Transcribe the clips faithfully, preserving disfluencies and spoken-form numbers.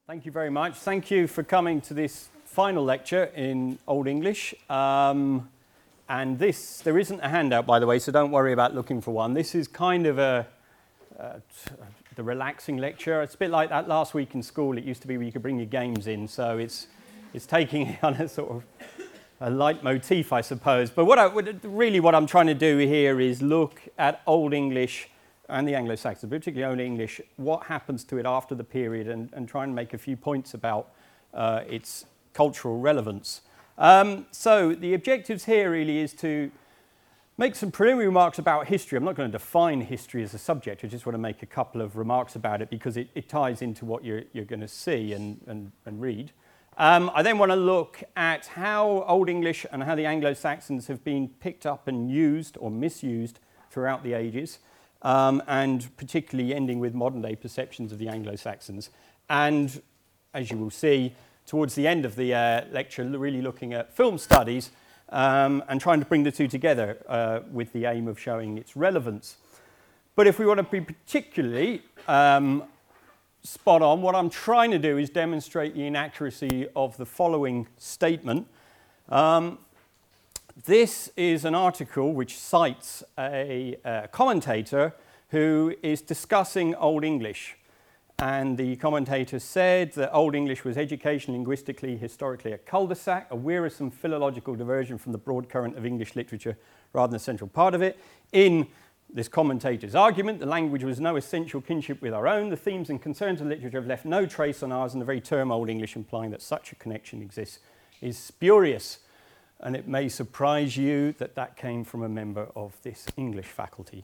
Thank you very much. Thank you for coming to this final lecture in Old English. Um, and this, there isn't a handout, by the way, so don't worry about looking for one. This is kind of a, uh, the relaxing lecture. It's a bit like that last week in school. It used to be where you could bring your games in, so it's, it's taking it on a sort of a leitmotif, I suppose. But what I, really what I'm trying to do here is look at Old English and the Anglo-Saxons, particularly Old English, what happens to it after the period, and, and try and make a few points about uh, its cultural relevance. Um, so the objectives here really is to make some preliminary remarks about history. I'm not going to define history as a subject. I just want to make a couple of remarks about it because it, it ties into what you're, you're going to see and, and, and read. Um, I then want to look at how Old English and how the Anglo-Saxons have been picked up and used or misused throughout the ages. Um, and particularly ending with modern-day perceptions of the Anglo-Saxons. And, as you will see, towards the end of the uh, lecture, really looking at film studies um, and trying to bring the two together uh, with the aim of showing its relevance. But if we want to be particularly um, spot on, what I'm trying to do is demonstrate the inaccuracy of the following statement. Um, This is an article which cites a, a commentator who is discussing Old English. And the commentator said that Old English was education, linguistically, historically a cul-de-sac, a wearisome philological diversion from the broad current of English literature rather than a central part of it. In this commentator's argument, the language was no essential kinship with our own. The themes and concerns of literature have left no trace on ours, and the very term Old English implying that such a connection exists is spurious. And it may surprise you that that came from a member of this English faculty.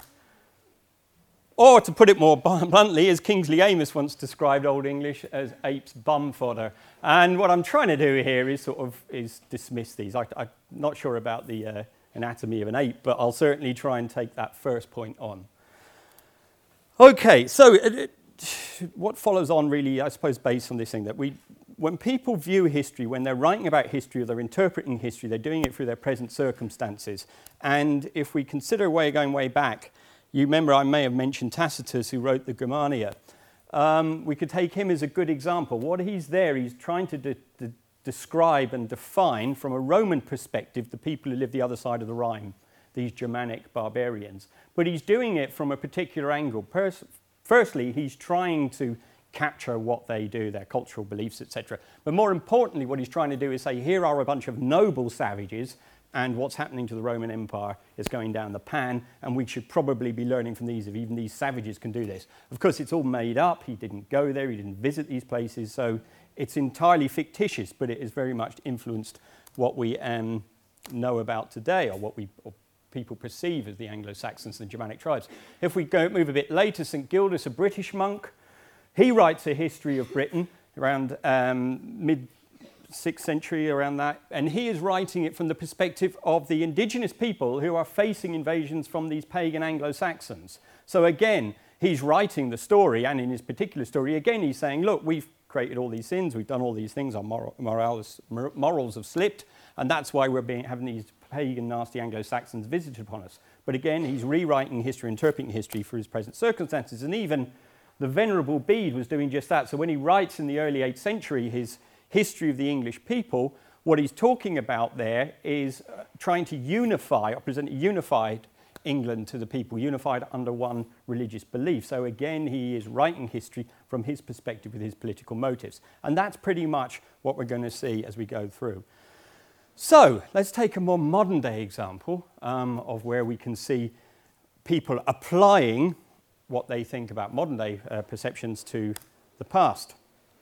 Or, to put it more bluntly, as Kingsley Amis once described Old English as ape's bum fodder. And what I'm trying to do here is sort of is dismiss these. I, I'm not sure about the uh, anatomy of an ape, but I'll certainly try and take that first point on. Okay, so uh, what follows on really, I suppose, based on this thing that we... When people view history, when they're writing about history or they're interpreting history, they're doing it through their present circumstances. And if we consider way going way back, you remember I may have mentioned Tacitus, who wrote the Germania. Um, we could take him as a good example. What he's there, he's trying to de- de- describe and define from a Roman perspective the people who live the other side of the Rhine, these Germanic barbarians. But he's doing it from a particular angle. Pers- firstly, he's trying to capture what they do, their cultural beliefs, et cetera. But more importantly, what he's trying to do is say, here are a bunch of noble savages, and what's happening to the Roman Empire is going down the pan, and we should probably be learning from these, if even these savages can do this. Of course, it's all made up. He didn't go there. He didn't visit these places. So it's entirely fictitious, but it has very much influenced what we um, know about today, or what we or people perceive as the Anglo-Saxons and the Germanic tribes. If we go move a bit later, Saint Gildas, a British monk, he writes a history of Britain around um, mid-sixth century, around that, and he is writing it from the perspective of the indigenous people who are facing invasions from these pagan Anglo-Saxons. So again, he's writing the story, and in his particular story, again, he's saying, look, we've created all these sins, we've done all these things, our moral, morals, morals have slipped, and that's why we're being, having these pagan, nasty Anglo-Saxons visited upon us. But again, he's rewriting history, interpreting history for his present circumstances, and even the Venerable Bede was doing just that. So when he writes in the early eighth century his history of the English people, what he's talking about there is uh, trying to unify, or present a unified England to the people, unified under one religious belief. So again, he is writing history from his perspective with his political motives. And that's pretty much what we're going to see as we go through. So let's take a more modern day example um, of where we can see people applying what they think about modern-day uh, perceptions to the past.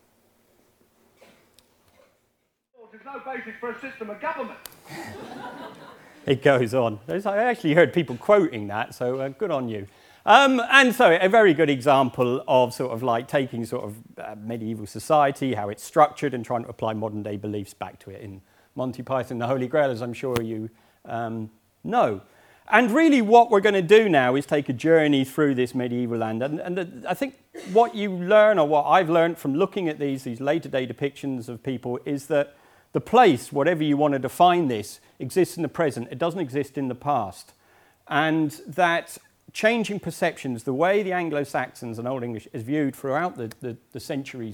There's no basis for a system of government. It goes on. I actually heard people quoting that, so uh, good on you. Um, and so a very good example of sort of like taking sort of uh, medieval society, how it's structured, and trying to apply modern-day beliefs back to it in Monty Python and the Holy Grail, as I'm sure you um, know. And really what we're going to do now is take a journey through this medieval land. And, and the, I think what you learn, or what I've learned from looking at these, these later day depictions of people, is that the place, whatever you want to define this, exists in the present. It doesn't exist in the past. And that changing perceptions, the way the Anglo-Saxons and Old English is viewed throughout the, the, the centuries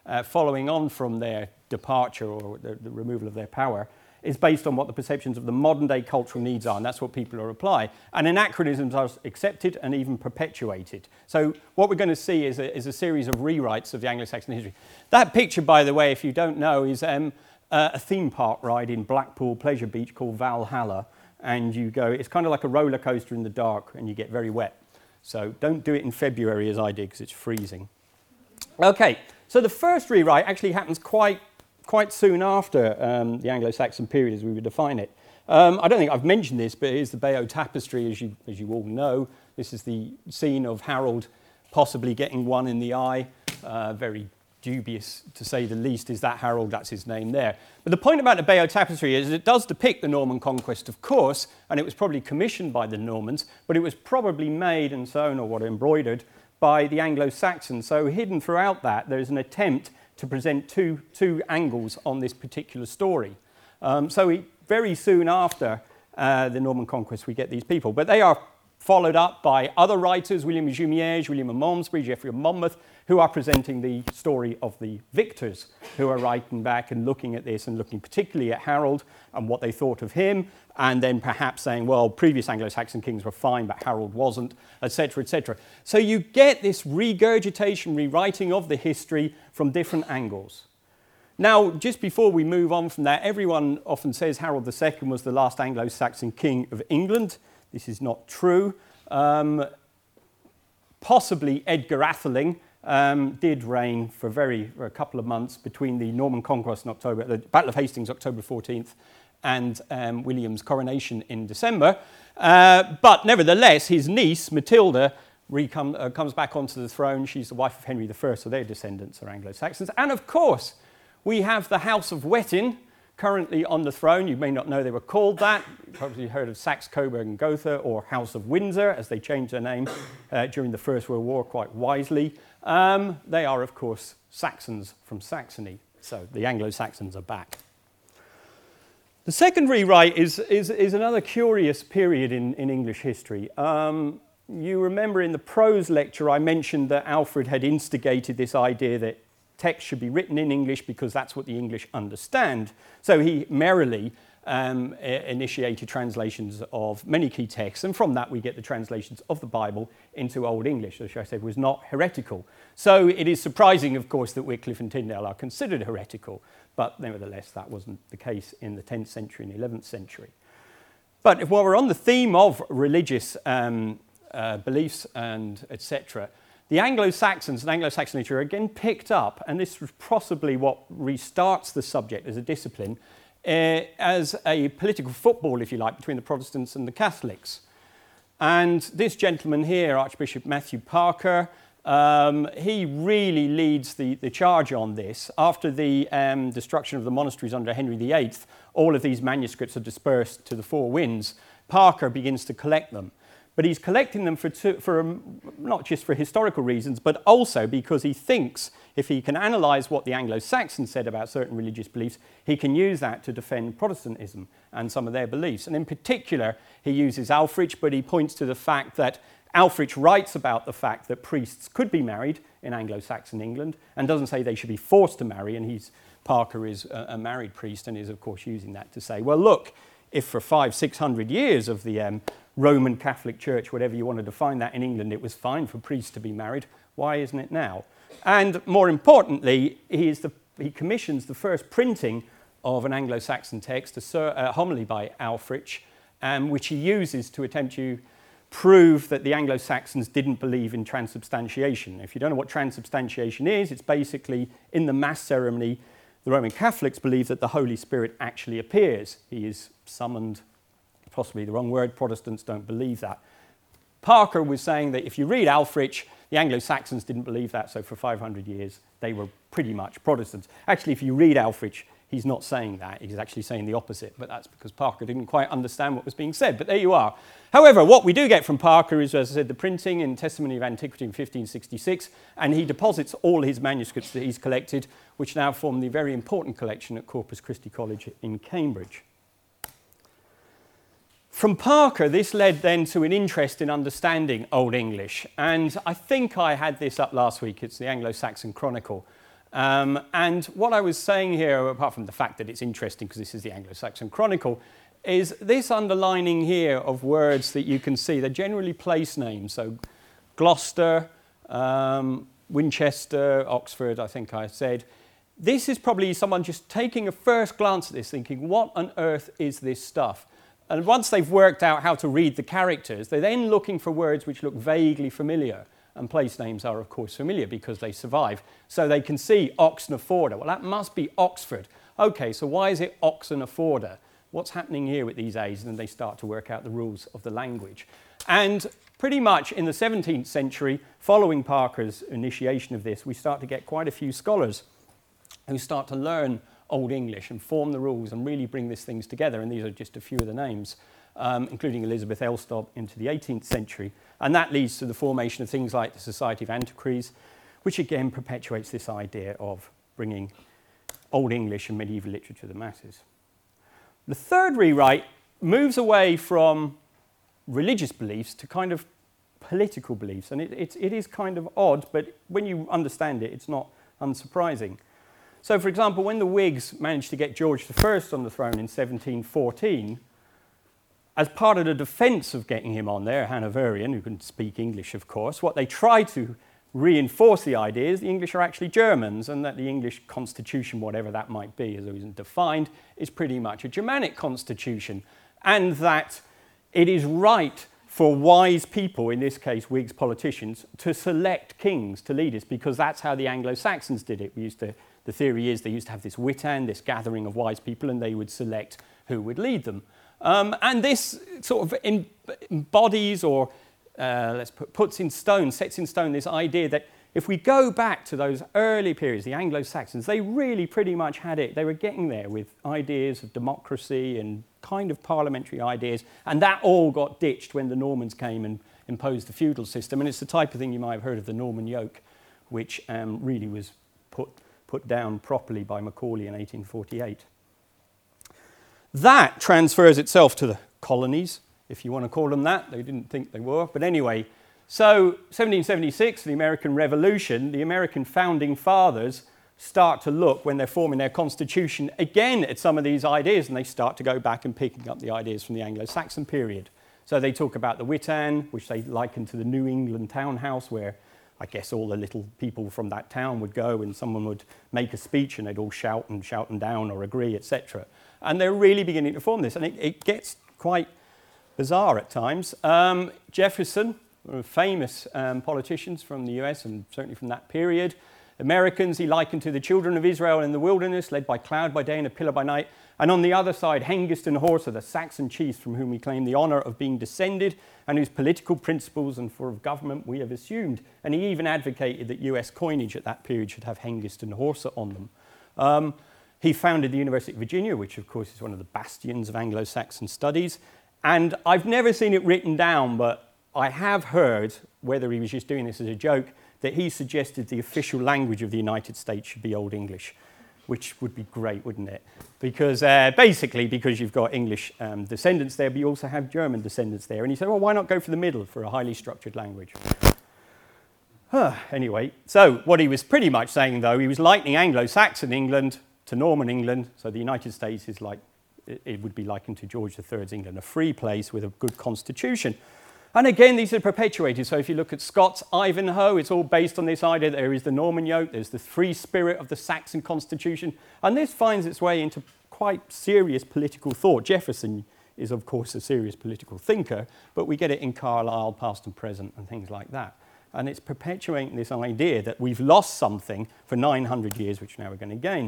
uh, following on from their departure or the, the removal of their power, is based on what the perceptions of the modern day cultural needs are, and that's what people are applying. And anachronisms are accepted and even perpetuated. So what we're going to see is a, is a series of rewrites of the Anglo-Saxon history. That picture, by the way, if you don't know, is um, uh, a theme park ride in Blackpool Pleasure Beach called Valhalla. And you go, it's kind of like a roller coaster in the dark, and you get very wet. So don't do it in February as I did, because it's freezing. Okay, so the first rewrite actually happens quite quite soon after um, the Anglo-Saxon period, as we would define it. Um, I don't think I've mentioned this, but here's the Bayeux Tapestry, as you, as you all know. This is the scene of Harold possibly getting one in the eye. Uh, very dubious, to say the least. Is that Harold? That's his name there. But the point about the Bayeux Tapestry is it does depict the Norman conquest, of course, and it was probably commissioned by the Normans, but it was probably made and sewn or what embroidered by the Anglo-Saxons. So hidden throughout that, there's an attempt to present two, two angles on this particular story. Um, so we, very soon after uh, the Norman conquest, we get these people. But they are followed up by other writers, William of Jumièges, William of Malmesbury, Geoffrey of Monmouth, who are presenting the story of the victors, who are writing back and looking at this and looking particularly at Harold and what they thought of him, and then perhaps saying, well, previous Anglo-Saxon kings were fine, but Harold wasn't, et cetera, et cetera. So you get this regurgitation, rewriting of the history from different angles. Now, just before we move on from that, everyone often says Harold the Second was the last Anglo-Saxon king of England. This is not true. Um, possibly Edgar Atheling um, did reign for, very, for a couple of months between the Norman conquest in October, the Battle of Hastings, October fourteenth, and um, William's coronation in December. Uh, but nevertheless, his niece, Matilda, recome, uh, comes back onto the throne. She's the wife of Henry the First, so their descendants are Anglo-Saxons. And of course, we have the House of Wettin currently on the throne. You may not know they were called that. You've probably heard of Saxe, Coburg and Gotha, or House of Windsor, as they changed their name uh, during the First World War quite wisely. Um, they are, of course, Saxons from Saxony. So the Anglo-Saxons are back. The second rewrite is, is, is another curious period in, in English history. Um, you remember in the prose lecture I mentioned that Alfred had instigated this idea that text should be written in English because that's what the English understand. So he merrily um, initiated translations of many key texts, and from that we get the translations of the Bible into Old English, which I said was not heretical. So it is surprising, of course, that Wycliffe and Tyndale are considered heretical, but nevertheless that wasn't the case in the tenth century and eleventh century. But if, while we're on the theme of religious um, uh, beliefs and et cetera, the Anglo-Saxons and Anglo-Saxon literature are again picked up, and this was possibly what restarts the subject as a discipline, uh, as a political football, if you like, between the Protestants and the Catholics. And this gentleman here, Archbishop Matthew Parker, um, he really leads the, the charge on this. After the um, destruction of the monasteries under Henry the Eighth, all of these manuscripts are dispersed to the four winds. Parker begins to collect them. But he's collecting them for, two, for um, not just for historical reasons, but also because he thinks if he can analyse what the Anglo-Saxons said about certain religious beliefs, he can use that to defend Protestantism and some of their beliefs. And in particular, he uses Ælfric, but he points to the fact that Ælfric writes about the fact that priests could be married in Anglo-Saxon England and doesn't say they should be forced to marry, and he's, Parker is a, a married priest and is, of course, using that to say, well, look, if for five, six hundred years of the um, Roman Catholic Church, whatever you want to define that in England, it was fine for priests to be married, why isn't it now? And more importantly, he, is the, he commissions the first printing of an Anglo-Saxon text, a, a homily by Ælfric, um, which he uses to attempt to prove that the Anglo-Saxons didn't believe in transubstantiation. If you don't know what transubstantiation is, it's basically in the Mass ceremony, the Roman Catholics believe that the Holy Spirit actually appears. He is summoned, possibly the wrong word, Protestants don't believe that. Parker was saying that if you read Ælfric, the Anglo-Saxons didn't believe that, so for five hundred years they were pretty much Protestants. Actually, if you read Ælfric, he's not saying that, he's actually saying the opposite, but that's because Parker didn't quite understand what was being said, but there you are. However, what we do get from Parker is, as I said, the printing in Testimony of Antiquity in fifteen sixty-six, and he deposits all his manuscripts that he's collected, which now form the very important collection at Corpus Christi College in Cambridge. From Parker, this led then to an interest in understanding Old English, and I think I had this up last week. It's the Anglo-Saxon Chronicle. Um, and what I was saying here, apart from the fact that it's interesting because this is the Anglo-Saxon Chronicle, is this underlining here of words that you can see. They're generally place names. So Gloucester, um, Winchester, Oxford, I think I said. This is probably someone just taking a first glance at this, thinking, what on earth is this stuff? And once they've worked out how to read the characters, they're then looking for words which look vaguely familiar. And place names are, of course, familiar because they survive. So they can see Oxenafordra. Well, that must be Oxford. OK, so why is it Oxenafordra? What's happening here with these A's? And then they start to work out the rules of the language. And pretty much in the seventeenth century, following Parker's initiation of this, we start to get quite a few scholars who start to learn Old English and form the rules and really bring these things together. And these are just a few of the names, um, including Elizabeth Elstob into the eighteenth century. And that leads to the formation of things like the Society of Antiquaries, which again perpetuates this idea of bringing Old English and medieval literature to the masses. The third rewrite moves away from religious beliefs to kind of political beliefs. And it, it, it is kind of odd, but when you understand it, it's not unsurprising. So, for example, when the Whigs managed to get George the First on the throne in seventeen fourteen, as part of the defence of getting him on there, a Hanoverian, who couldn't speak English, of course, what they tried to reinforce the idea is the English are actually Germans and that the English constitution, whatever that might be, as it isn't defined, is pretty much a Germanic constitution, and that it is right for wise people, in this case Whigs politicians, to select kings to lead us, because that's how the Anglo-Saxons did it. We used to, the theory is they used to have this witan, this gathering of wise people, and they would select who would lead them. Um, and this sort of em- embodies or uh, let's put, puts in stone, sets in stone this idea that if we go back to those early periods, the Anglo-Saxons, they really pretty much had it. They were getting there with ideas of democracy and kind of parliamentary ideas, and that all got ditched when the Normans came and imposed the feudal system. And it's the type of thing you might have heard of the Norman yoke, which um, really was put, put down properly by Macaulay in eighteen forty-eight. That transfers itself to the colonies, if you want to call them that. They didn't think they were, but anyway. So seventeen seventy-six, the American Revolution, the American founding fathers start to look, when they're forming their constitution, again at some of these ideas, and they start to go back and picking up the ideas from the Anglo-Saxon period. So they talk about the witan, which they liken to the New England townhouse, where I guess all the little people from that town would go and someone would make a speech and they'd all shout and shout them down or agree, et cetera. And they're really beginning to form this, and it, it gets quite bizarre at times. Um, Jefferson, one of the famous um, politicians from the U S and certainly from that period. Americans he likened to the children of Israel in the wilderness, led by cloud by day and a pillar by night. And on the other side, Hengist and Horsa, the Saxon chiefs from whom we claim the honour of being descended and whose political principles and form of government we have assumed. And he even advocated that U S coinage at that period should have Hengist and Horsa on them. Um, he founded the University of Virginia, which of course is one of the bastions of Anglo-Saxon studies. And I've never seen it written down, but I have heard, whether he was just doing this as a joke, that he suggested the official language of the United States should be Old English, which would be great, wouldn't it? Because uh, basically, because you've got English um, descendants there, but you also have German descendants there. And he said, well, why not go for the middle for a highly structured language? Huh. Anyway, so what he was pretty much saying, though, he was likening Anglo-Saxon England to Norman England. So the United States is like, it would be likened to George the Third's England, a free place with a good constitution. And again, these are perpetuated. So if you look at Scott's Ivanhoe, it's all based on this idea that there is the Norman yoke, there's the free spirit of the Saxon constitution. And this finds its way into quite serious political thought. Jefferson is, of course, a serious political thinker, but we get it in Carlyle, past and present, and things like that. And it's perpetuating this idea that we've lost something for nine hundred years, which now we're going to gain.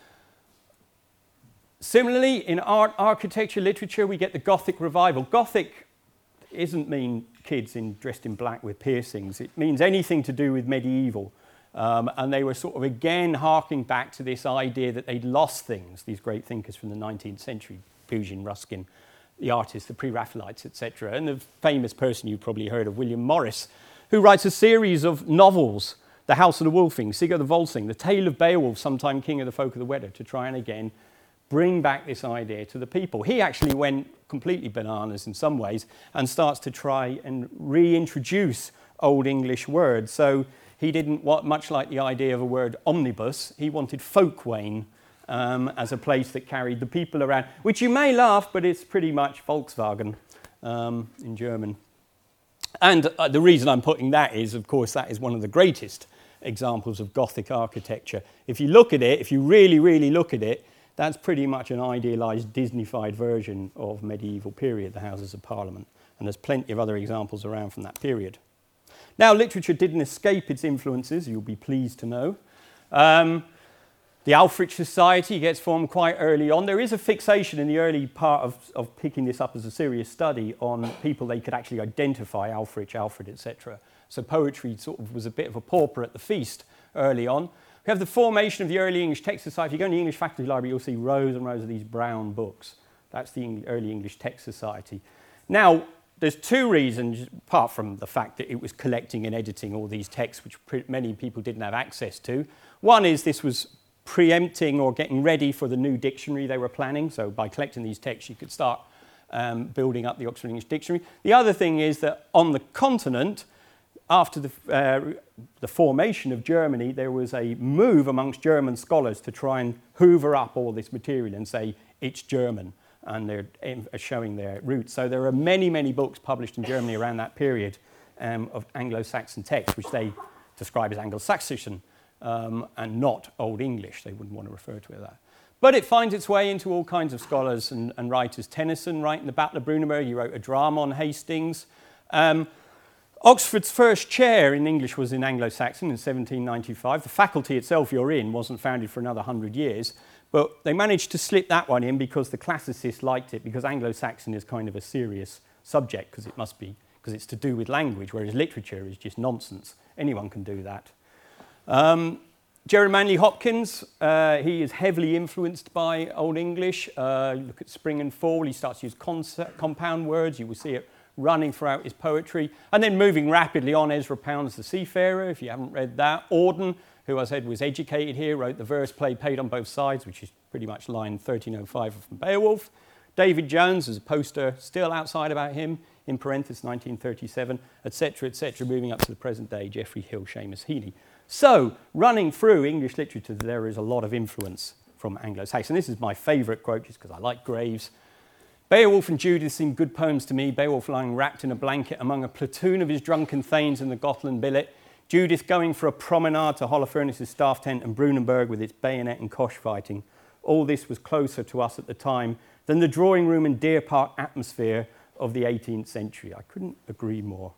Similarly, in art, architecture, literature, we get the Gothic revival. Gothic isn't mean kids in, dressed in black with piercings. It means anything to do with medieval. Um, and they were sort of again harking back to this idea that they'd lost things, these great thinkers from the nineteenth century, Pugin, Ruskin, the artists, the pre-Raphaelites, et cetera. And the famous person you've probably heard of, William Morris, who writes a series of novels, The House of the Wolfing, Sigurd the Volsung, The Tale of Beowulf, sometime King of the Folk of the Weather, to try and again bring back this idea to the people. He actually went completely bananas in some ways and starts to try and reintroduce Old English words. So he didn't want, much like the idea of a word omnibus, he wanted Folkwagen um, as a place that carried the people around, which you may laugh, but it's pretty much Volkswagen um, in German. And uh, the reason I'm putting that is, of course, that is one of the greatest examples of Gothic architecture. If you look at it, if you really, really look at it, that's pretty much an idealised, Disneyfied version of medieval period, the Houses of Parliament. And there's plenty of other examples around from that period. Now, literature didn't escape its influences, you'll be pleased to know. Um, the Alfred Society gets formed quite early on. There is a fixation in the early part of, of picking this up as a serious study on people they could actually identify, Alfred, Alfred, et cetera. So poetry sort of was a bit of a pauper at the feast early on. We have the formation of the Early English Text Society. If you go in the English Faculty Library, you'll see rows and rows of these brown books. That's the Eng- Early English Text Society. Now, there's two reasons, apart from the fact that it was collecting and editing all these texts, which pre- many people didn't have access to. One is this was preempting or getting ready for the new dictionary they were planning. So by collecting these texts, you could start um, building up the Oxford English Dictionary. The other thing is that on the continent, after the, uh, the formation of Germany, there was a move amongst German scholars to try and hoover up all this material and say, it's German, and they're showing their roots. So there are many, many books published in Germany around that period um, of Anglo-Saxon texts, which they describe as Anglo-Saxon um, and not Old English. They wouldn't want to refer to it as that. But it finds its way into all kinds of scholars and, and writers. Tennyson, writing the Battle of Brunanburh, he wrote a drama on Hastings. Um, Oxford's first chair in English was in Anglo-Saxon in seventeen ninety-five. The faculty itself you're in wasn't founded for another hundred years, but they managed to slip that one in because the classicists liked it, because Anglo-Saxon is kind of a serious subject, because it must be, because it's to do with language, whereas literature is just nonsense. Anyone can do that. Um, Jerry Manley Hopkins, uh, he is heavily influenced by Old English. Uh, look at Spring and Fall, he starts to use concept, compound words. You will see it running throughout his poetry. And then moving rapidly on, Ezra Pound's The Seafarer, if you haven't read that. Auden, who I said was educated here, wrote the verse play Paid on Both Sides, which is pretty much line thirteen oh five from Beowulf. David Jones, there's a poster still outside about him, in parenthesis nineteen thirty-seven, et cetera, et cetera, moving up to the present day, Geoffrey Hill, Seamus Heaney. So, running through English literature, there is a lot of influence from Anglo-Saxon. This is my favourite quote, just because I like Graves. Beowulf and Judith seem good poems to me. Beowulf lying wrapped in a blanket among a platoon of his drunken thanes in the Gothland billet. Judith going for a promenade to Holofernes' staff tent and Brunanburh with its bayonet and cosh fighting. All this was closer to us at the time than the drawing room and deer park atmosphere of the eighteenth century. I couldn't agree more.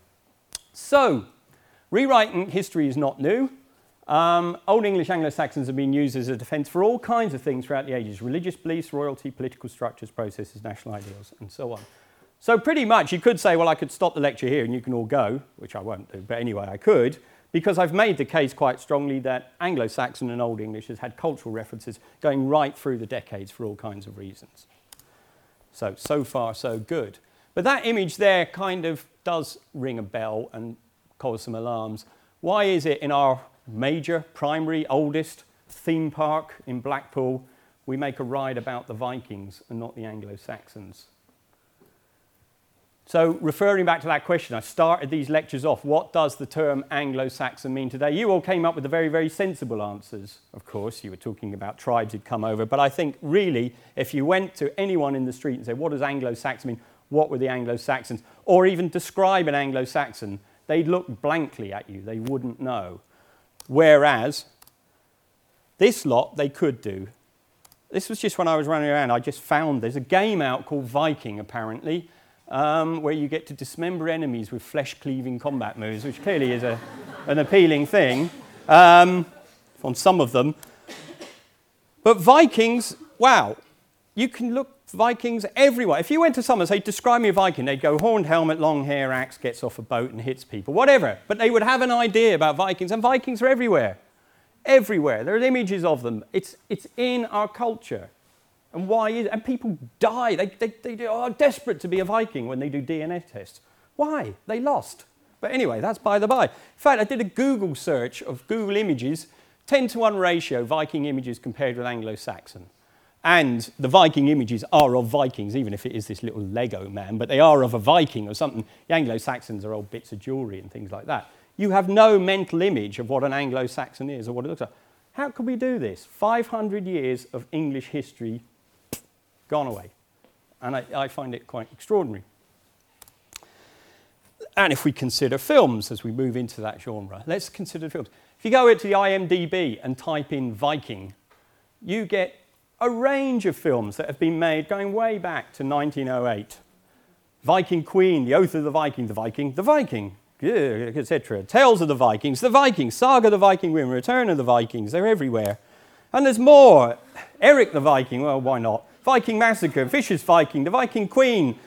So, rewriting history is not new. Um, Old English Anglo-Saxons have been used as a defence for all kinds of things throughout the ages. Religious beliefs, royalty, political structures, processes, national ideals, and so on. So pretty much you could say, well, I could stop the lecture here and you can all go, which I won't do, but anyway, I could, because I've made the case quite strongly that Anglo-Saxon and Old English has had cultural references going right through the decades for all kinds of reasons. So, so far, so good. But that image there kind of does ring a bell and cause some alarms. Why is it in our major, primary, oldest theme park in Blackpool, we make a ride about the Vikings and not the Anglo-Saxons? So referring back to that question, I started these lectures off, what does the term Anglo-Saxon mean today? You all came up with the very, very sensible answers, of course. You were talking about tribes who'd come over, but I think really, if you went to anyone in the street and said, what does Anglo-Saxon mean? What were the Anglo-Saxons? Or even describe an Anglo-Saxon, they'd look blankly at you, they wouldn't know. Whereas, this lot they could do. This was just when I was running around, I just found there's a game out called Viking, apparently, um, where you get to dismember enemies with flesh-cleaving combat moves, which clearly is a, an appealing thing um, on some of them. But Vikings, wow, you can look Vikings everywhere. If you went to someone and say, describe me a Viking, they'd go horned helmet, long hair, axe, gets off a boat and hits people, whatever. But they would have an idea about Vikings, and Vikings are everywhere. Everywhere. There are images of them. It's, it's in our culture. And why is it? And people die. They, they, they are desperate to be a Viking when they do D N A tests. Why? They lost. But anyway, that's by the by. In fact, I did a Google search of Google images, ten to one ratio Viking images compared with Anglo-Saxon. And the Viking images are of Vikings, even if it is this little Lego man, but they are of a Viking or something. The Anglo-Saxons are old bits of jewellery and things like that. You have no mental image of what an Anglo-Saxon is or what it looks like. How could we do this? five hundred years of English history gone away. And I, I find it quite extraordinary. And if we consider films as we move into that genre, let's consider films. If you go into the I M D B and type in Viking, you get a range of films that have been made going way back to nineteen oh eight. Viking Queen, The Oath of the Viking, The Viking, The Viking, et cetera. Tales of the Vikings, The Vikings, Saga of the Viking Women, Return of the Vikings, they're everywhere. And there's more. Eric the Viking, well, why not? Viking Massacre, Fisher's Viking, The Viking Queen,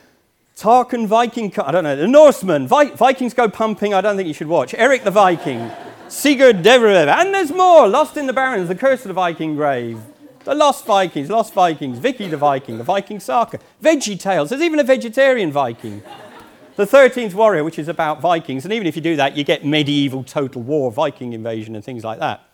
Tarkan Viking, I don't know, The Norseman, Vi Vikings Go Pumping, I don't think you should watch. Eric the Viking, Sigurd Devereux, and there's more. Lost in the Barrens, The Curse of the Viking Grave, The Lost Vikings, Lost Vikings, Vicky the Viking, The Viking Saga, Veggie Tales, there's even a vegetarian Viking. The thirteenth Warrior, which is about Vikings, and even if you do that, you get medieval total war, Viking invasion and things like that.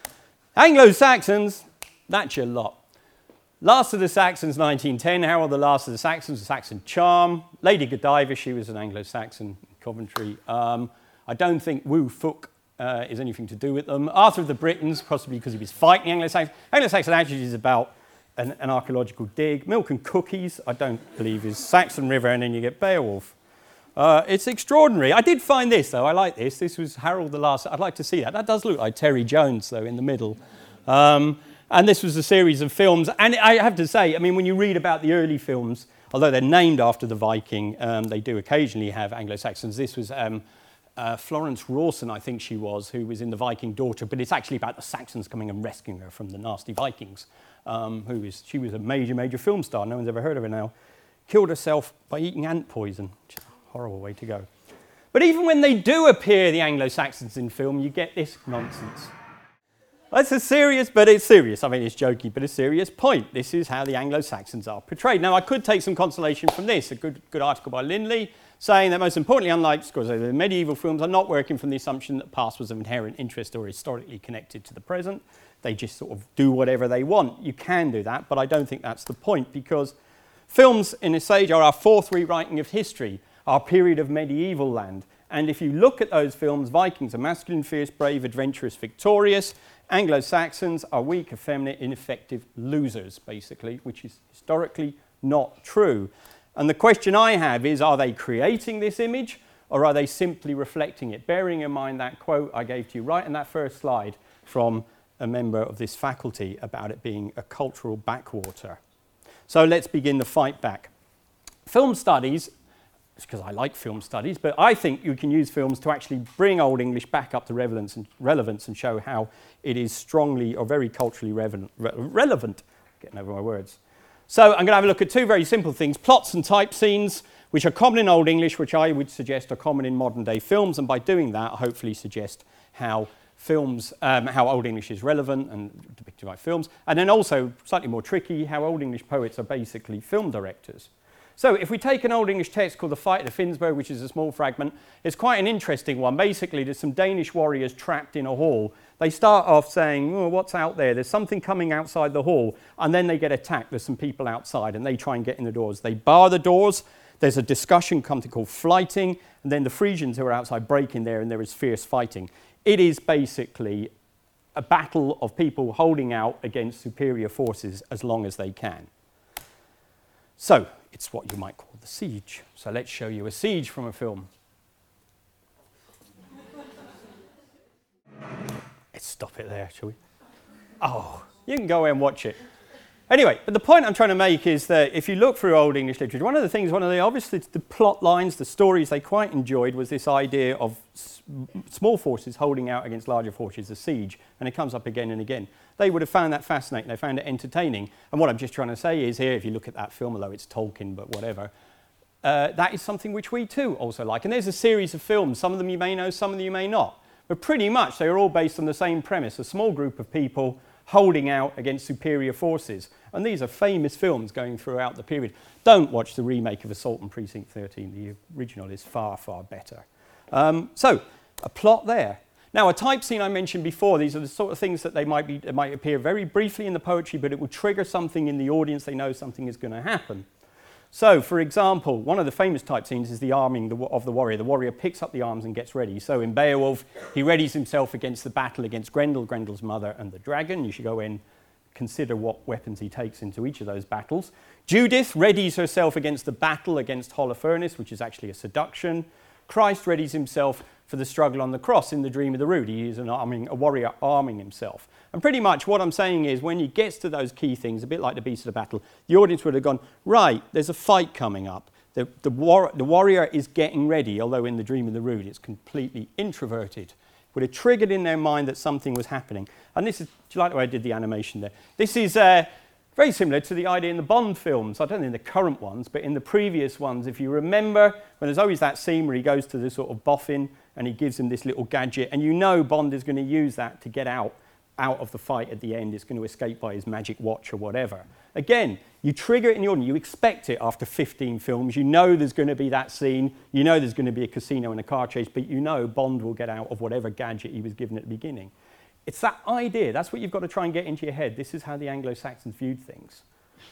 Anglo-Saxons, that's your lot. Last of the Saxons, nineteen ten, Harold the Last of the Saxons, the Saxon Charm. Lady Godiva, she was an Anglo-Saxon in Coventry. Um, I don't think Wu Fuk uh, is anything to do with them. Arthur of the Britons, possibly because he was fighting Anglo-Saxon. Anglo-Saxon actually is about an, an archaeological dig. Milk and Cookies, I don't believe, is Saxon River, and then you get Beowulf. Uh, it's extraordinary. I did find this, though. I like this. This was Harold the Last. I'd like to see that. That does look like Terry Jones, though, in the middle. Um, And this was a series of films. And I have to say, I mean, when you read about the early films, although they're named after the Viking, um, they do occasionally have Anglo-Saxons. This was um, uh, Florence Rawson, I think she was, who was in The Viking Daughter, but it's actually about the Saxons coming and rescuing her from the nasty Vikings. Um, who is, she was a major, major film star. No one's ever heard of her now. Killed herself by eating ant poison. Horrible way to go. But even when they do appear, the Anglo-Saxons in film, you get this nonsense. That's a serious, but it's serious. I mean, it's jokey, but a serious point. This is how the Anglo-Saxons are portrayed. Now, I could take some consolation from this, a good, good article by Lindley, saying that most importantly, unlike the medieval films, are not working from the assumption that past was of inherent interest or historically connected to the present. They just sort of do whatever they want. You can do that, but I don't think that's the point, because films in this age are our fourth rewriting of history, our period of medieval land. And if you look at those films, Vikings are masculine, fierce, brave, adventurous, victorious. Anglo-Saxons are weak, effeminate, ineffective losers, basically, which is historically not true. And the question I have is, are they creating this image, or are they simply reflecting it? Bearing in mind that quote I gave to you right in that first slide from a member of this faculty about it being a cultural backwater. So let's begin the fight back. Film studies, because I like film studies, but I think you can use films to actually bring Old English back up to relevance and, relevance and show how it is strongly or very culturally relevant. Re relevant. Getting over my words. So I'm going to have a look at two very simple things. Plots and type scenes, which are common in Old English, which I would suggest are common in modern day films, and by doing that, I hopefully suggest how films, um, how Old English is relevant and depicted by films, and then also, slightly more tricky, how Old English poets are basically film directors. So if we take an Old English text called The Fight of Finnsburg, which is a small fragment, it's quite an interesting one. Basically, there's some Danish warriors trapped in a hall. They start off saying, oh, what's out there? There's something coming outside the hall. And then they get attacked. There's some people outside, and they try and get in the doors. They bar the doors. There's a discussion, something called flighting. And then the Frisians who are outside break in there, and there is fierce fighting. It is basically a battle of people holding out against superior forces as long as they can. So it's what you might call the siege. So let's show you a siege from a film. Let's stop it there, shall we? Oh, you can go away and watch it. Anyway, but the point I'm trying to make is that if you look through Old English literature, one of the things, one of the obviously the plot lines, the stories they quite enjoyed was this idea of s small forces holding out against larger forces, a siege, and it comes up again and again. They would have found that fascinating, they found it entertaining. And what I'm just trying to say is here, if you look at that film, although it's Tolkien, but whatever, uh, that is something which we too also like. And there's a series of films, some of them you may know, some of them you may not. But pretty much they are all based on the same premise, a small group of people holding out against superior forces. And these are famous films going throughout the period. Don't watch the remake of Assault on Precinct thirteen. The original is far, far better. Um, so, a plot there. Now, a type scene I mentioned before, these are the sort of things that they might, be, they might appear very briefly in the poetry, but it will trigger something in the audience. They know something is going to happen. So, for example, one of the famous type scenes is the arming the, of the warrior. The warrior picks up the arms and gets ready. So in Beowulf, he readies himself against the battle against Grendel, Grendel's mother, and the dragon. You should go in, consider what weapons he takes into each of those battles. Judith readies herself against the battle against Holofernes, which is actually a seduction. Christ readies himself for the struggle on the cross in the Dream of the Rood. He is an arming, a warrior arming himself. And pretty much what I'm saying is when he gets to those key things, a bit like the Beast of the Battle, the audience would have gone, right, there's a fight coming up. The, the, war, the warrior is getting ready, although in the Dream of the Rood it's completely introverted. Would have triggered in their mind that something was happening. And this is, do you like the way I did the animation there? This is uh, very similar to the idea in the Bond films. I don't think in the current ones, but in the previous ones, if you remember, when there's always that scene where he goes to the sort of boffin and he gives him this little gadget, and you know Bond is going to use that to get out, out of the fight at the end. It's going to escape by his magic watch or whatever. Again, you trigger it in the audience. You expect it after fifteen films. You know there's going to be that scene. You know there's going to be a casino and a car chase, but you know Bond will get out of whatever gadget he was given at the beginning. It's that idea. That's what you've got to try and get into your head. This is how the Anglo-Saxons viewed things.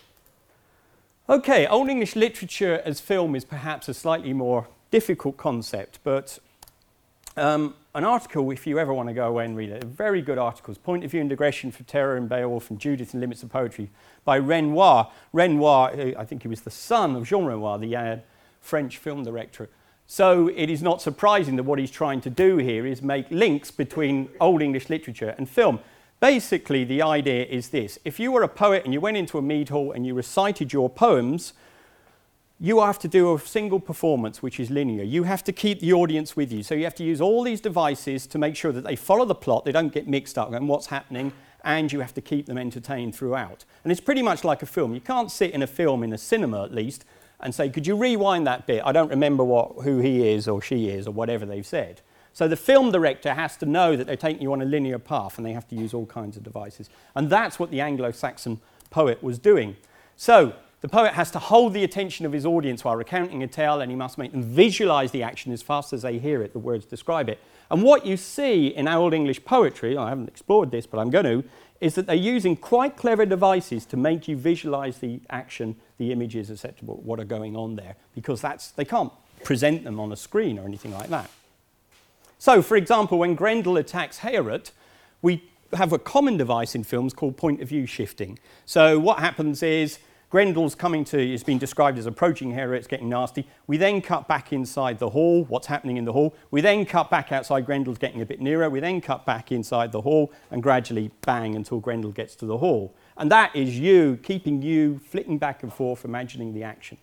Okay, Old English literature as film is perhaps a slightly more difficult concept, but um, an article, if you ever want to go away and read it, very good articles, Point of View and Digression for Terror and Beowulf and Judith and Limits of Poetry by Renoir. Renoir, I think he was the son of Jean Renoir, the uh, French film director. So it is not surprising that what he's trying to do here is make links between Old English literature and film. Basically, the idea is this. If you were a poet and you went into a mead hall and you recited your poems, you have to do a single performance which is linear. You have to keep the audience with you. So you have to use all these devices to make sure that they follow the plot, they don't get mixed up in what's happening, and you have to keep them entertained throughout. And it's pretty much like a film. You can't sit in a film, in a cinema at least, and say, could you rewind that bit? I don't remember what, who he is or she is or whatever they've said. So the film director has to know that they're taking you on a linear path and they have to use all kinds of devices. And that's what the Anglo-Saxon poet was doing. So the poet has to hold the attention of his audience while recounting a tale, and he must make them visualize the action as fast as they hear it. The words describe it. And what you see in Old English poetry, I haven't explored this, but I'm going to, is that they're using quite clever devices to make you visualize the action, the images, et cetera, what are going on there, because that's, they can't present them on a screen or anything like that. So, for example, when Grendel attacks Heorot, we have a common device in films called point of view shifting. So what happens is Grendel's coming to, it's been described as approaching Heorot, it's getting nasty. We then cut back inside the hall, what's happening in the hall. We then cut back outside, Grendel's getting a bit nearer. We then cut back inside the hall and gradually bang until Grendel gets to the hall. And that is you, keeping you flicking back and forth, imagining the action.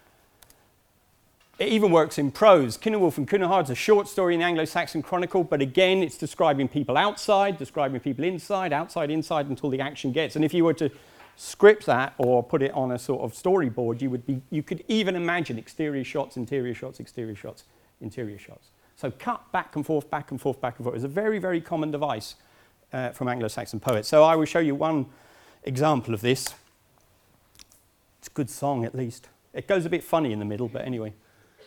It even works in prose. Cynewulf and Cynewhad is a short story in the Anglo-Saxon Chronicle, but again, it's describing people outside, describing people inside, outside, inside, until the action gets. And if you were to script that or put it on a sort of storyboard, you would be, you could even imagine exterior shots, interior shots, exterior shots, interior shots. So cut back and forth, back and forth, back and forth is a very, very common device uh, from Anglo-Saxon poets. So I will show you one example of this. It's a good song, at least. It goes a bit funny in the middle, but anyway.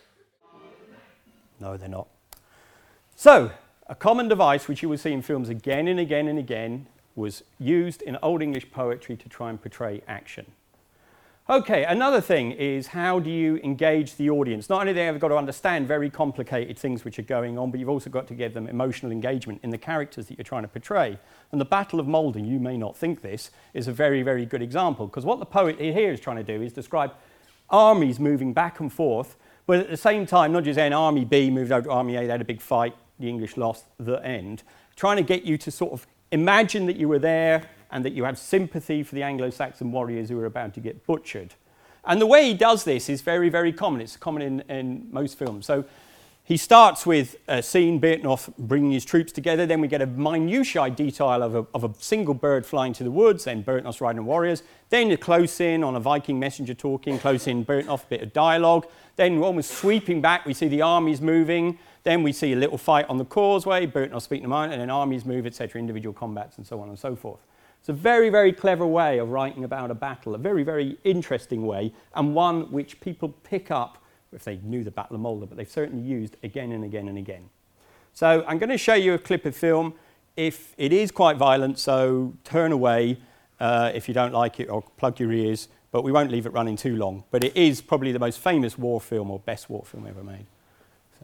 No, they're not. So, a common device which you will see in films again and again and again was used in Old English poetry to try and portray action. Okay, another thing is how do you engage the audience? Not only have they got to understand very complicated things which are going on, but you've also got to give them emotional engagement in the characters that you're trying to portray. And the Battle of Maldon, you may not think this, is a very, very good example, because what the poet here is trying to do is describe armies moving back and forth, but at the same time, not just saying Army B moved over to Army A, they had a big fight, the English lost, the end. Trying to get you to sort of imagine that you were there and that you have sympathy for the Anglo-Saxon warriors who were about to get butchered. And the way he does this is very, very common. It's common in, in most films. So he starts with a scene, Bertnoth bringing his troops together. Then we get a minutiae detail of a, of a single bird flying to the woods, then Bertnoth's riding warriors. Then a close in on a Viking messenger talking, close in Bertnoth, a bit of dialogue. Then almost sweeping back, we see the armies moving. Then we see a little fight on the causeway, Bertnoth speaking to mine, and then armies move, et cetera, individual combats, and so on and so forth. It's a very, very clever way of writing about a battle, a very, very interesting way, and one which people pick up if they knew the Battle of Maldon, but they've certainly used again and again and again. So I'm going to show you a clip of film. If it is quite violent, so turn away uh, if you don't like it, or plug your ears. But but we won't leave it running too long. But it is probably the most famous war film or best war film ever made. So.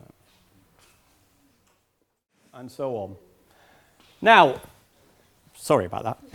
And so on. Now, sorry about that.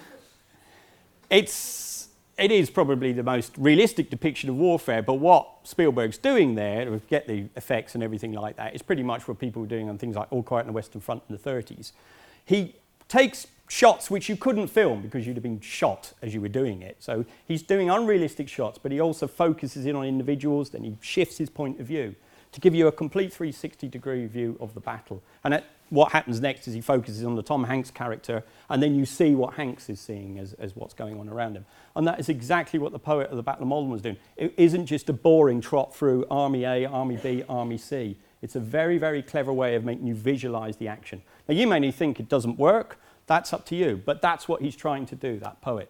it's, it is probably the most realistic depiction of warfare, but what Spielberg's doing there, to get the effects and everything like that, is pretty much what people were doing on things like All Quiet on the Western Front in the thirties. He takes shots which you couldn't film because you'd have been shot as you were doing it. So he's doing unrealistic shots, but he also focuses in on individuals, then he shifts his point of view to give you a complete three sixty degree view of the battle. And at, what happens next is he focuses on the Tom Hanks character, and then you see what Hanks is seeing as, as what's going on around him. And that is exactly what the poet of the Battle of Maldon was doing. It isn't just a boring trot through Army A, Army B, Army C. It's a very, very clever way of making you visualize the action. Now, you may think it doesn't work. That's up to you. But that's what he's trying to do, that poet.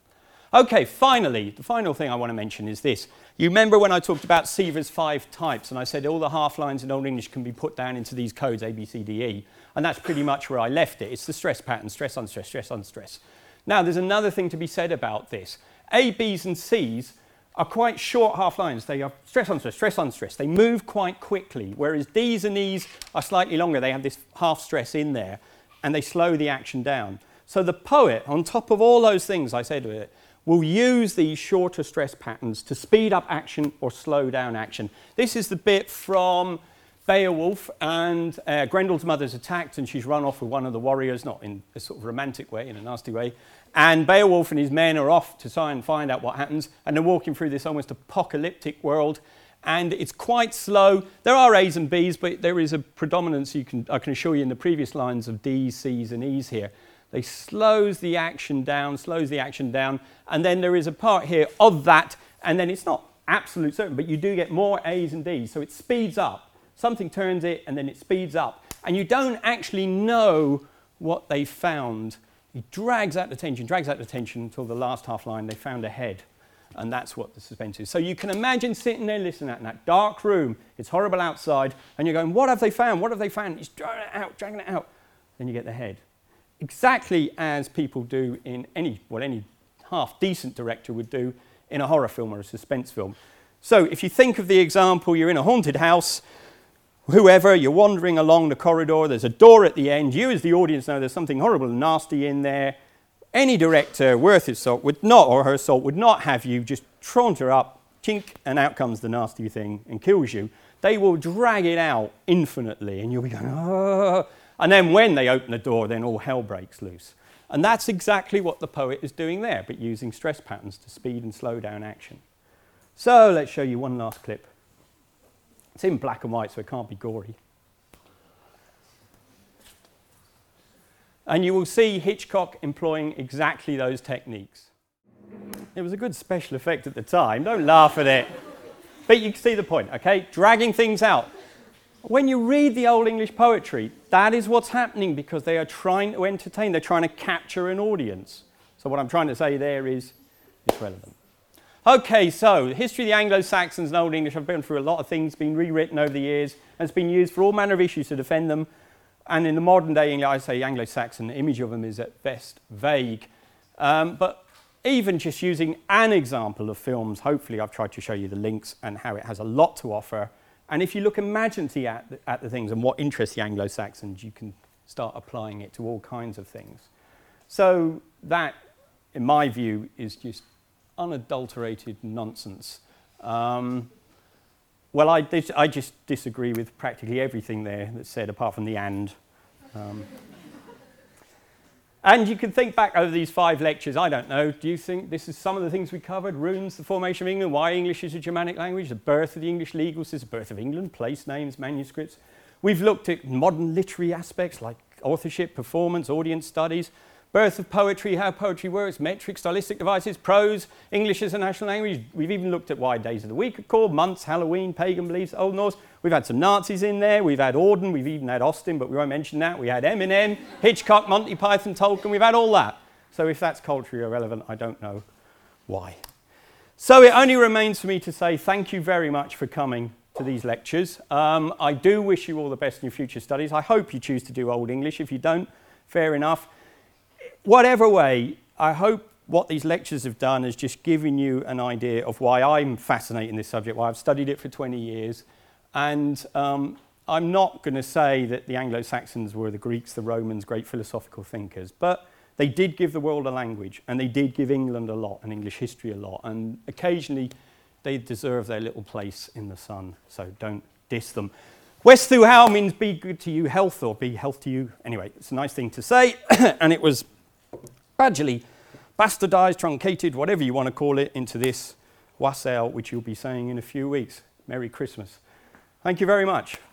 OK, finally, the final thing I want to mention is this. You remember when I talked about Siever's five types, and I said all the half-lines in Old English can be put down into these codes, A, B, C, D, E. And that's pretty much where I left it. It's the stress pattern, stress, unstress, stress, unstress. Now, there's another thing to be said about this. A, B's, and C's are quite short half-lines. They are stress, unstress, stress, unstress. They move quite quickly, whereas D's and E's are slightly longer. They have this half-stress in there, and they slow the action down. So the poet, on top of all those things I said with it, will use these shorter stress patterns to speed up action or slow down action. This is the bit from Beowulf, and uh, Grendel's mother's attacked and she's run off with one of the warriors, not in a sort of romantic way, in a nasty way. And Beowulf and his men are off to try and find out what happens, and they're walking through this almost apocalyptic world, and it's quite slow. There are A's and B's, but there is a predominance, you can, I can assure you, in the previous lines of D's, C's and E's here. They slows the action down, slows the action down, and then there is a part here of that, and then it's not absolute certain, but you do get more A's and D's, so it speeds up. Something turns it, and then it speeds up. And you don't actually know what they found. He drags out the tension, drags out the tension until the last half line, they found a head. And that's what the suspense is. So you can imagine sitting there listening at in that dark room, it's horrible outside, and you're going, what have they found? What have they found? He's dragging it out, dragging it out. Then you get the head. Exactly as people do in any, well, any half-decent director would do in a horror film or a suspense film. So if you think of the example, you're in a haunted house, whoever, you're wandering along the corridor, there's a door at the end, you as the audience know there's something horrible and nasty in there. Any director worth his salt would not, or her salt, would not have you just saunter up, chink, and out comes the nasty thing and kills you. They will drag it out infinitely, and you'll be going, oh. And then when they open the door, then all hell breaks loose. And that's exactly what the poet is doing there, but using stress patterns to speed and slow down action. So let's show you one last clip. It's in black and white, so it can't be gory. And you will see Hitchcock employing exactly those techniques. It was a good special effect at the time. Don't laugh at it. But you can see the point, okay? Dragging things out. When you read the Old English poetry, that is what's happening because they are trying to entertain. They're trying to capture an audience. So what I'm trying to say there is it's relevant. Okay, so history of the Anglo-Saxons and Old English. I've been through a lot of things, been rewritten over the years, and it's been used for all manner of issues to defend them. And in the modern day English, I say Anglo-Saxon, the image of them is at best vague. Um, but even just using an example of films, hopefully I've tried to show you the links and how it has a lot to offer. And if you look imaginatively at the, at the things and what interests the Anglo-Saxons, you can start applying it to all kinds of things. So that, in my view, is just unadulterated nonsense. Um, well, I, dis I just disagree with practically everything there that's said, apart from the and. Um, and you can think back over these five lectures. I don't know, do you think this is some of the things we covered? Runes, the formation of England, why English is a Germanic language, the birth of the English legal system, the birth of England, place names, manuscripts. We've looked at modern literary aspects like authorship, performance, audience studies, birth of poetry, how poetry works, metric, stylistic devices, prose, English as a national language. We've even looked at why days of the week are called, months, Halloween, pagan beliefs, Old Norse. We've had some Nazis in there. We've had Auden. We've even had Austin, but we won't mention that. We had Eminem, Hitchcock, Monty Python, Tolkien. We've had all that. So if that's culturally irrelevant, I don't know why. So it only remains for me to say thank you very much for coming to these lectures. Um, I do wish you all the best in your future studies. I hope you choose to do Old English. If you don't, fair enough. Whatever way, I hope what these lectures have done is just given you an idea of why I'm fascinated in this subject, why I've studied it for twenty years. And um, I'm not going to say that the Anglo-Saxons were the Greeks, the Romans, great philosophical thinkers, but they did give the world a language, and they did give England a lot, and English history a lot, and occasionally they deserve their little place in the sun, so don't diss them. Westhu How means be good to you, health, or be health to you. Anyway, it's a nice thing to say, and it was gradually bastardized, truncated, whatever you want to call it, into this wassail, which you'll be saying in a few weeks. Merry Christmas. Thank you very much.